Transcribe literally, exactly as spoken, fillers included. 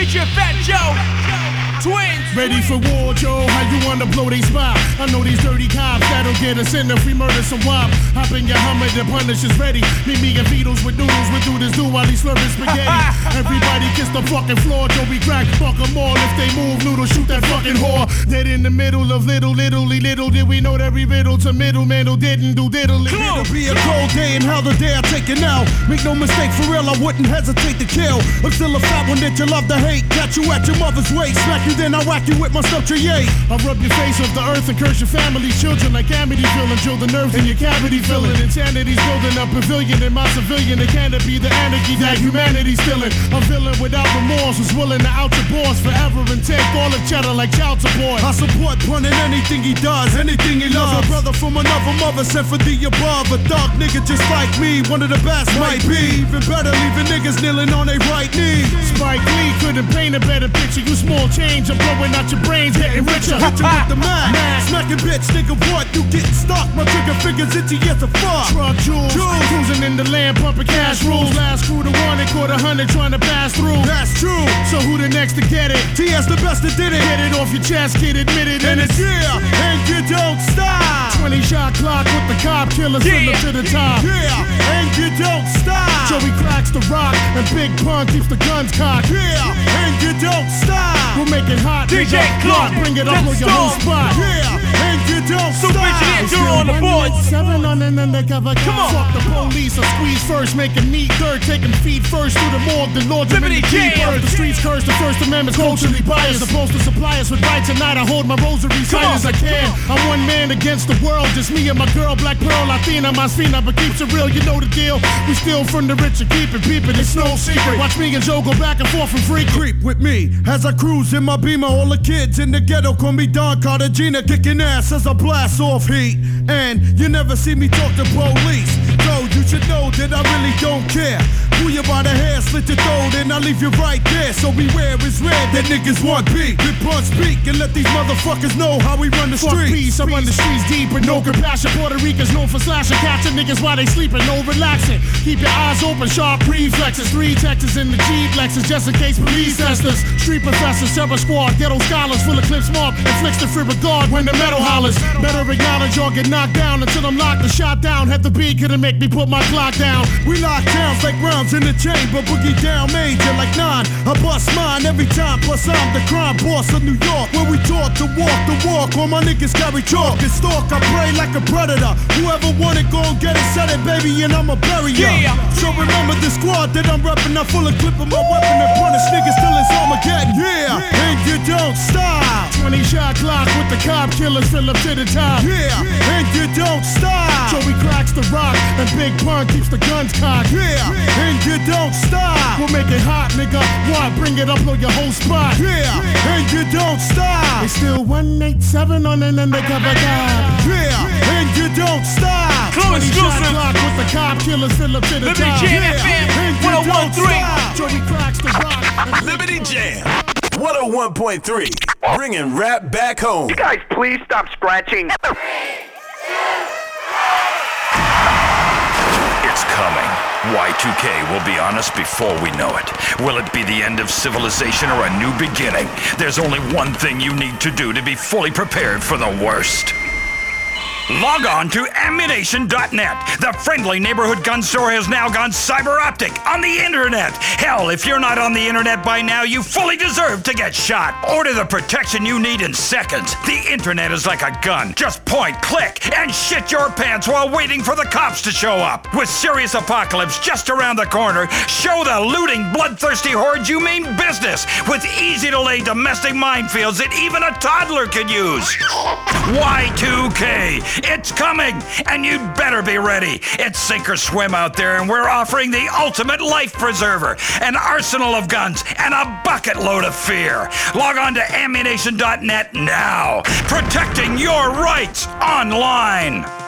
featuring Fat Joe. Twins. Ready for war, Joe? How you wanna blow they spot? I know these dirty cops that'll get us in if we murder some wop. Hop in your Hummer, the Punisher's ready. Meet me and Beatles with noodles, we do this do while he's slurping spaghetti. Everybody kiss the fucking floor, Joe, we crack. Fuck them all if they move, noodle, shoot that fucking whore. Dead in the middle of little, littly, little did we know that we riddle to middleman who didn't do diddly. It'll be a cold day and hell the day I take it now. Make no mistake, for real, I wouldn't hesitate to kill. I'm still a fat one that you love to hate. Catch you at your mother's waist, smack you then I whack you with my stuff to yay. I rub your face off the earth and curse your family's children like Amityville and drill the nerves in your cavity filling. Insanity's building a pavilion in my civilian. It can't be the anarchy that humanity's stealing. A villain without remorse who's willing to out your boss forever and take all the cheddar like child support. I support Pun in anything he does, anything he loves. A brother from another mother sent for the above. A thug nigga just like me, one of the best might be. Even better leaving niggas kneeling on their right knee. Spike Lee couldn't paint a better picture. You small change, I'm blowing out your brains, getting richer. Hit you with the mag, smacking bitch, nigga, what? You getting stuck? My trigger fingers itchy as a fuck. Truck jewels, cruising in the land, pumping cash rules. Last crew to one and caught a hundred trying to pass through. That's true. So who the next to get it? T S the best that did it. Get it off your chest, kid, admit it. And it's yeah, and you don't stop. twenty shot clock with the cop killer, send yeah. to the top. Yeah, and you don't stop. Joey cracks the rock and Big Pun keeps the guns cocked. Yeah, and you don't stop. We'll make it hot, D J Clark, bring it up on your whole spot. Yeah, and you don't Super stop. Engineer Duro on the boards. Seven on an undercover. Come on. Fuck the police, I squeeze first, make him meet third, take him feet first through the morgue, the Lord Liberty Jam. The streets curse, the First Amendment's culturally biased. Supposed to supply us with rights, tonight I hold my rosary tight as I can. I'm one man against the world, just me and my girl, Black Pearl, Latina, my Sfina, but keeps it real, you know the deal. We steal from the rich and keep it peeping, it's no secret. Watch me and Joe go back and forth from free. Creep with me as I cruise in my Beamer. All the kids in the ghetto call me Don Cartagena, kicking ass as I blast off heat. And you never see me talk to police, so you should know that I really don't care. Pull you by the hair, slit your throat, and I leave you right there. So beware, it's red that niggas want beat. Big Pun speak and let these motherfuckers know how we run the Fuck streets. peace, I run the streets deep with no compassion. Puerto Ricans known for slashing, catching niggas while they sleeping, no relaxing. Keep your eyes open, sharp reflexes. Three Texas in the G-Lexus, just in case police test us. Street professors, terror squad, ghetto scholars, full of clips mark, inflicts the free regard when the metal hollers. Better acknowledge or get knocked down until I'm locked and shot down. Had the beat, couldn't make me put my clock down. We lock downs like rounds in the chamber, boogie down major like nine. I bust mine every time, plus I'm the crime boss of New York. Where we taught to walk the walk, all my niggas carry chalk and stalk. I pray like a predator. Whoever want it, go and get it, set it, baby, and I'ma bury ya. Yeah. So remember the squad that I'm reppin', I'm full of clip of my weapon and punish niggas till it's Armageddon. Yeah, yeah. And you don't stop. twenty shot clock with the cop killers, still up to the top. Yeah, and you don't stop. Joey cracks the rock and Big Pun keeps the guns cocked. Yeah, and you don't stop. We'll make it hot, nigga. What? Bring it up on your whole spot. Yeah, and you don't stop. It's still one eighty-seven on an undercover guy. Yeah, and you don't stop. Clue twenty shot exclusive. clock with the cop killers, still up to the Liberty top. Jam Yeah. F M and you one oh one point three. don't stop. Joey cracks the rock. and- Liberty Jam one oh one point three, bringing rap back home. Guys, please stop scratching. It's coming. Y two K will be on us before we know it. Will it be the end of civilization or a new beginning? There's only one thing you need to do to be fully prepared for the worst. Log on to ammunition dot net. The friendly neighborhood gun store has now gone cyber optic on the internet. Hell, if you're not on the internet by now, you fully deserve to get shot. Order the protection you need in seconds. The internet is like a gun. Just point, click, and shit your pants while waiting for the cops to show up. With Serious Apocalypse just around the corner, show the looting, bloodthirsty hordes you mean business with easy-to-lay domestic minefields that even a toddler could use. Y two K. It's coming, and you'd better be ready. It's sink or swim out there, and we're offering the ultimate life preserver, an arsenal of guns, and a bucket load of fear. Log on to ammunition dot net now, protecting your rights online.